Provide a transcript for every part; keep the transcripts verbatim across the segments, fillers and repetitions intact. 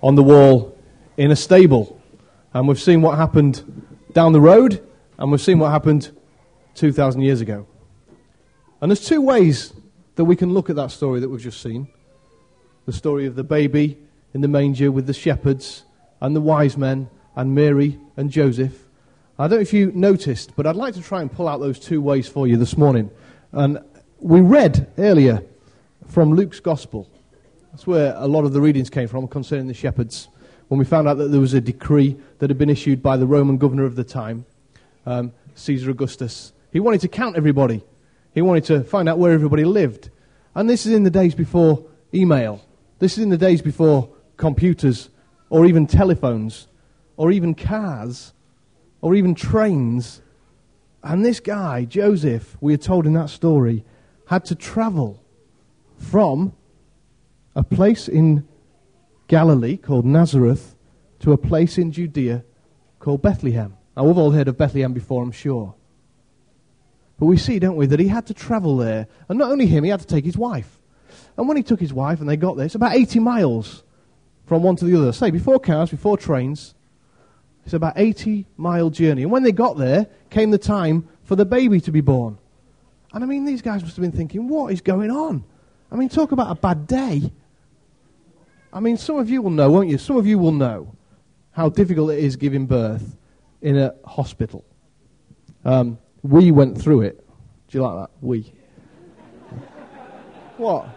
on the wall in a stable. And we've seen what happened down the road, and we've seen what happened two thousand years ago. And there's two ways that we can look at that story that we've just seen. The story of the baby in the manger with the shepherds and the wise men and Mary and Joseph. I don't know if you noticed, but I'd like to try and pull out those two ways for you this morning. And we read earlier from Luke's Gospel. That's where a lot of the readings came from concerning the shepherds, when we found out that there was a decree that had been issued by the Roman governor of the time, um, Caesar Augustus. He wanted to count everybody. He wanted to find out where everybody lived. And this is in the days before email. This is in the days before computers, or even telephones, or even cars, or even trains. And this guy, Joseph, we are told in that story, had to travel from a place in Galilee called Nazareth to a place in Judea called Bethlehem. Now, we've all heard of Bethlehem before, I'm sure. But we see, don't we, that he had to travel there. And not only him, he had to take his wife. And when he took his wife and they got there, it's about eighty miles from one to the other. Say, before cars, before trains, it's about eighty mile journey. And when they got there, came the time for the baby to be born. And I mean, these guys must have been thinking, what is going on? I mean, talk about a bad day. I mean, some of you will know, won't you? Some of you will know how difficult it is giving birth in a hospital. Um, we went through it. Do you like that? We. What?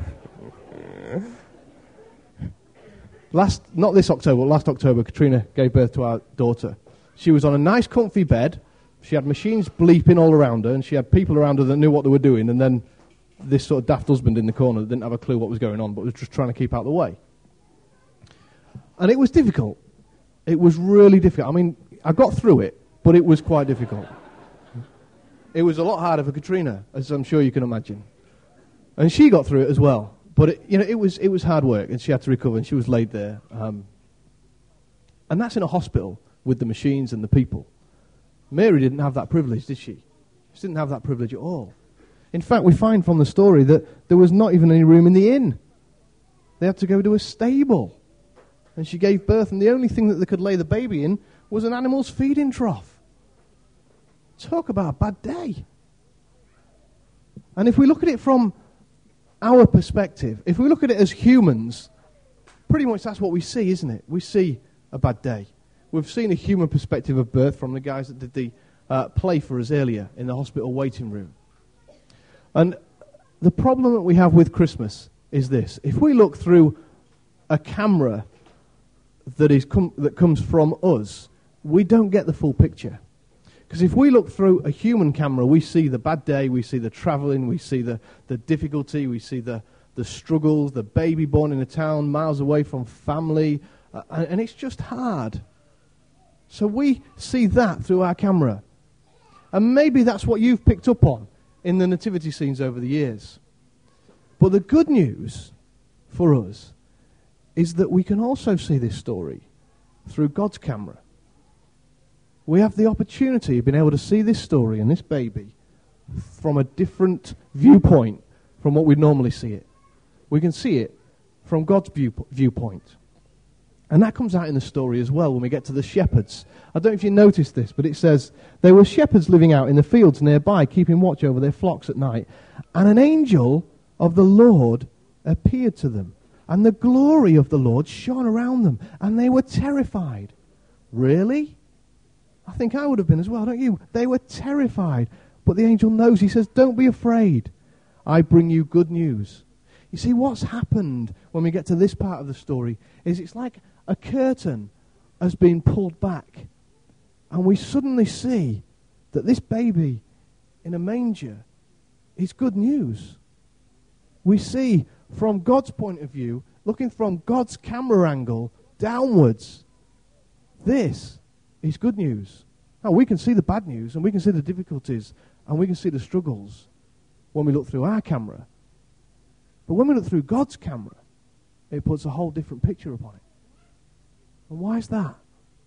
Last, not this October, last October, Katrina gave birth to our daughter. She was on a nice, comfy bed. She had machines bleeping all around her, and she had people around her that knew what they were doing, and then this sort of daft husband in the corner that didn't have a clue what was going on, but was just trying to keep out of the way. And it was difficult. It was really difficult. I mean, I got through it, but it was quite difficult. It was a lot harder for Katrina, as I'm sure you can imagine. And she got through it as well. But it, you know, it was it was hard work, and she had to recover, and she was laid there. Um, and that's in a hospital with the machines and the people. Mary didn't have that privilege, did she? She didn't have that privilege at all. In fact, we find from the story that there was not even any room in the inn. They had to go to a stable. And she gave birth, and the only thing that they could lay the baby in was an animal's feeding trough. Talk about a bad day. And if we look at it from our perspective, if we look at it as humans, pretty much that's what we see, isn't it? We see a bad day. We've seen a human perspective of birth from the guys that did the uh, play for us earlier in the hospital waiting room. And the problem that we have with Christmas is this. If we look through a camera that is com- that comes from us, we don't get the full picture. Because if we look through a human camera, we see the bad day, we see the travelling, we see the, the difficulty, we see the, the struggles, the baby born in a town miles away from family, uh, and, and it's just hard. So we see that through our camera. And maybe that's what you've picked up on in the nativity scenes over the years. But the good news for us is that we can also see this story through God's camera. We have the opportunity of being able to see this story and this baby from a different viewpoint from what we'd normally see it. We can see it from God's view, viewpoint. And that comes out in the story as well when we get to the shepherds. I don't know if you noticed this, but it says, there were shepherds living out in the fields nearby, keeping watch over their flocks at night. And an angel of the Lord appeared to them. And the glory of the Lord shone around them. And they were terrified. Really? I think I would have been as well, don't you? They were terrified. But the angel knows. He says, don't be afraid. I bring you good news. You see, what's happened when we get to this part of the story is it's like a curtain has been pulled back. And we suddenly see that this baby in a manger is good news. We see from God's point of view, looking from God's camera angle downwards, this is good news. Now, we can see the bad news, and we can see the difficulties, and we can see the struggles when we look through our camera. But when we look through God's camera, it puts a whole different picture upon it. And why is that?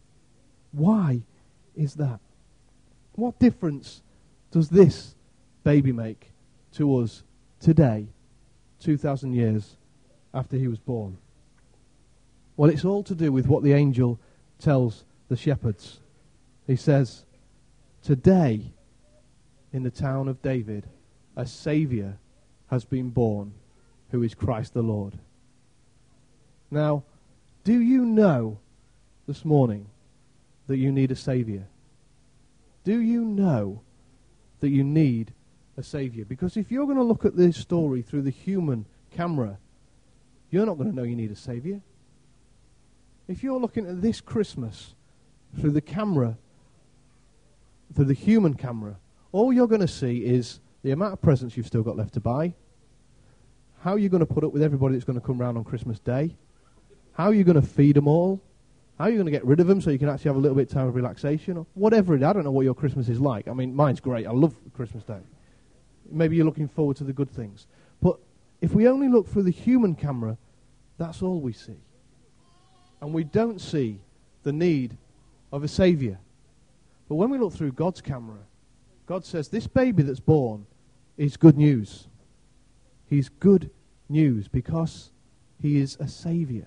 Why is that? What difference does this baby make to us today, two thousand years after he was born? Well, it's all to do with what the angel tells the shepherds. He says, today, in the town of David, a Saviour has been born, who is Christ the Lord. Now, do you know this morning that you need a Saviour? Do you know that you need a Saviour? Because if you're going to look at this story through the human camera, you're not going to know you need a Saviour. If you're looking at this Christmas through the camera, through the human camera, all you're going to see is the amount of presents you've still got left to buy, how you're going to put up with everybody that's going to come round on Christmas Day, how you're going to feed them all, how you're going to get rid of them so you can actually have a little bit of time of relaxation, or whatever it is. I don't know what your Christmas is like. I mean, mine's great. I love Christmas Day. Maybe you're looking forward to the good things. But if we only look through the human camera, that's all we see. And we don't see the need of a Saviour. But when we look through God's camera, God says this baby that's born is good news. He's good news because he is a Saviour.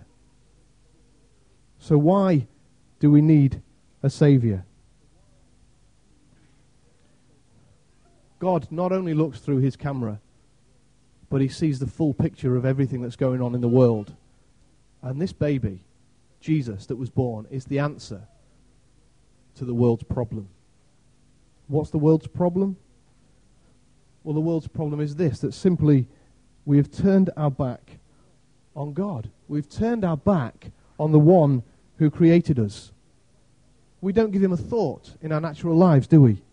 So why do we need a Saviour? God not only looks through his camera, but he sees the full picture of everything that's going on in the world. And this baby, Jesus, that was born, is the answer to the world's problem. What's the world's problem? Well, the world's problem is this, that simply we have turned our back on God. We've turned our back on the one who created us. We don't give him a thought in our natural lives, do we?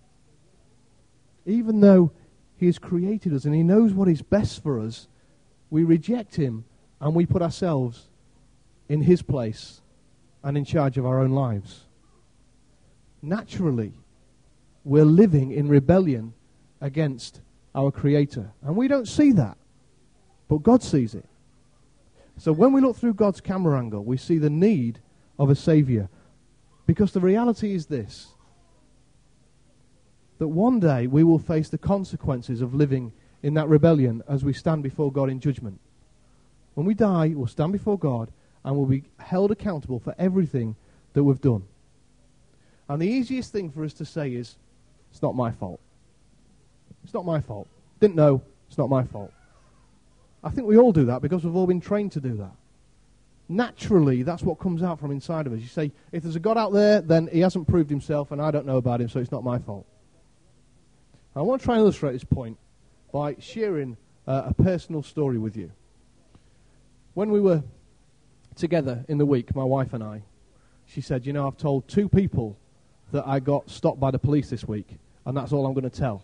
Even though he has created us and he knows what is best for us, we reject him and we put ourselves in his place and in charge of our own lives. Naturally, we're living in rebellion against our Creator. And we don't see that, but God sees it. So when we look through God's camera angle, we see the need of a Saviour. Because the reality is this, that one day we will face the consequences of living in that rebellion as we stand before God in judgment. When we die, we'll stand before God and we'll be held accountable for everything that we've done. And the easiest thing for us to say is, it's not my fault. It's not my fault. Didn't know, it's not my fault. I think we all do that because we've all been trained to do that. Naturally, that's what comes out from inside of us. You say, if there's a God out there, then he hasn't proved himself and I don't know about him, so it's not my fault. I want to try and illustrate this point by sharing uh, a personal story with you. When we were together in the week, my wife and I, she said, you know, I've told two people that I got stopped by the police this week, and that's all I'm going to tell.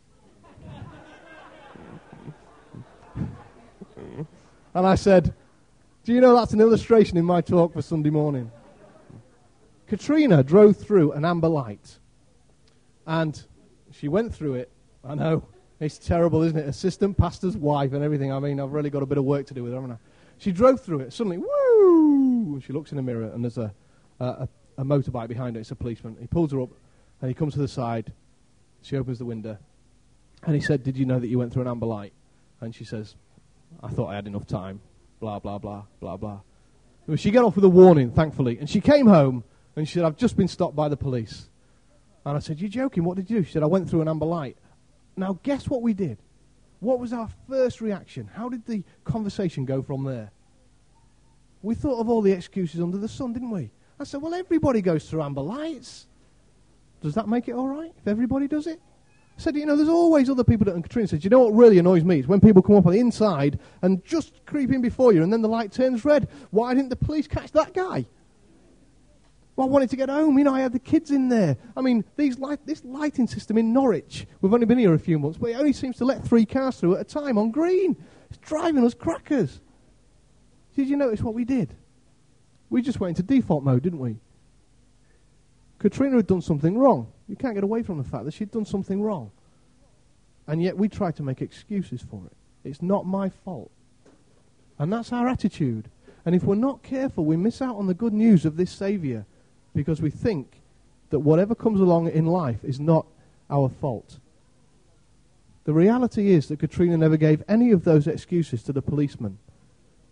And I said, do you know that's an illustration in my talk for Sunday morning? Katrina drove through an amber light, and she went through it. I know, it's terrible, isn't it? Assistant pastor's wife and everything. I mean, I've really got a bit of work to do with her, haven't I? She drove through it. Suddenly, woo! She looks in the mirror, and there's a, a, a motorbike behind her. It's a policeman. He pulls her up, and he comes to the side. She opens the window, and he said, did you know that you went through an amber light? And she says, I thought I had enough time. Blah, blah, blah, blah, blah. Well, she got off with a warning, thankfully. And she came home, and she said, I've just been stopped by the police. And I said, you're joking, what did you do? She said, I went through an amber light. Now, guess what we did? What was our first reaction? How did the conversation go from there? We thought of all the excuses under the sun, didn't we? I said, well, everybody goes through amber lights. Does that make it all right if everybody does it? I said, you know, there's always other people that... And Katrina said, you know what really annoys me? Is when people come up on the inside and just creep in before you and then the light turns red. Why didn't the police catch that guy? Well, I wanted to get home. You know, I had the kids in there. I mean, these light, this lighting system in Norwich, we've only been here a few months, but it only seems to let three cars through at a time on green. It's driving us crackers. Did you notice what we did? We just went into default mode, didn't we? Katrina had done something wrong. You can't get away from the fact that she'd done something wrong. And yet we try to make excuses for it. It's not my fault. And that's our attitude. And if we're not careful, we miss out on the good news of this Saviour because we think that whatever comes along in life is not our fault. The reality is that Katrina never gave any of those excuses to the policeman.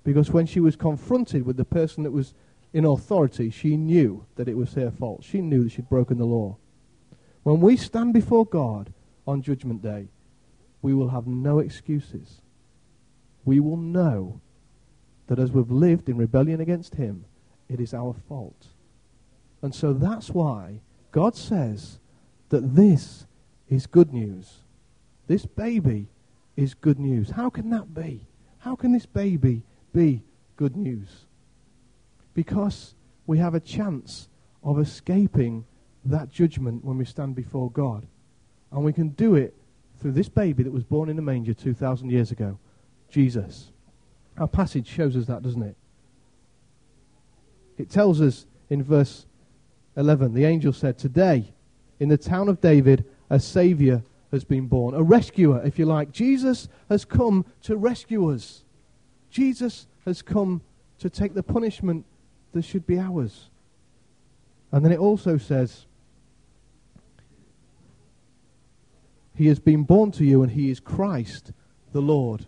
Because when she was confronted with the person that was in authority, she knew that it was her fault. She knew that she'd broken the law. When we stand before God on Judgment Day, we will have no excuses. We will know that as we've lived in rebellion against him, it is our fault. And so that's why God says that this is good news. This baby is good news. How can that be? How can this baby be good news? Because we have a chance of escaping that judgment when we stand before God. And we can do it through this baby that was born in a manger two thousand years ago, Jesus. Our passage shows us that, doesn't it? It tells us in verse eleven, the angel said, "Today, in the town of David, a Saviour has been born." A rescuer, if you like. Jesus has come to rescue us. Jesus has come to take the punishment that should be ours. And then it also says, "He has been born to you, and he is Christ the Lord."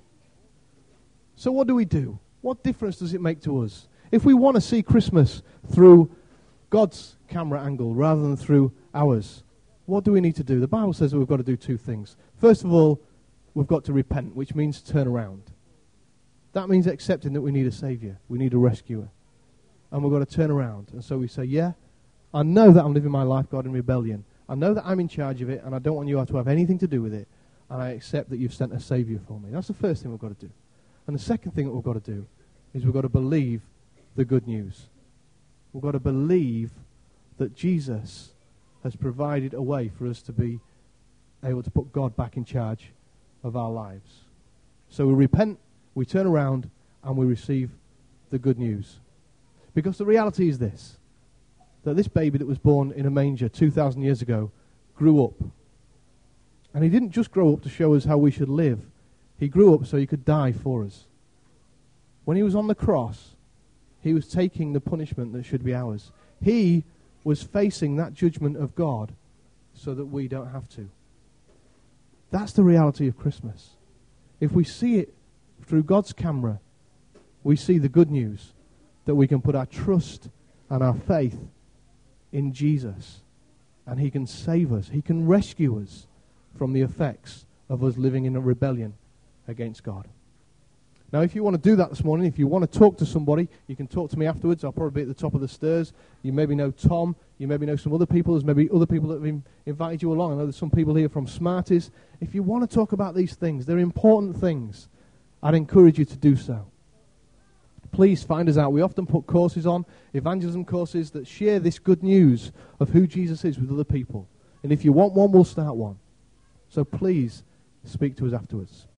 So what do we do? What difference does it make to us? If we want to see Christmas through God's camera angle rather than through ours, what do we need to do? The Bible says that we've got to do two things. First of all, we've got to repent, which means turn around. That means accepting that we need a Saviour. We need a rescuer. And we've got to turn around. And so we say, yeah, I know that I'm living my life, God, in rebellion. I know that I'm in charge of it, and I don't want you to have anything to do with it. And I accept that you've sent a Saviour for me. That's the first thing we've got to do. And the second thing that we've got to do is we've got to believe the good news. We've got to believe that Jesus has provided a way for us to be able to put God back in charge of our lives. So we repent, we turn around, and we receive the good news. Because the reality is this, that this baby that was born in a manger two thousand years ago grew up. And he didn't just grow up to show us how we should live. He grew up so he could die for us. When he was on the cross, he was taking the punishment that should be ours. He was facing that judgment of God so that we don't have to. That's the reality of Christmas. If we see it through God's camera, we see the good news that we can put our trust and our faith in Jesus, and he can save us. He can rescue us from the effects of us living in a rebellion against God. Now, if you want to do that this morning, if you want to talk to somebody, you can talk to me afterwards. I'll probably be at the top of the stairs. You maybe know Tom. You maybe know some other people. There's maybe other people that have in, invited you along. I know there's some people here from Smarties. If you want to talk about these things, they're important things. I'd encourage you to do so. Please find us out. We often put courses on, evangelism courses, that share this good news of who Jesus is with other people. And if you want one, we'll start one. So please speak to us afterwards.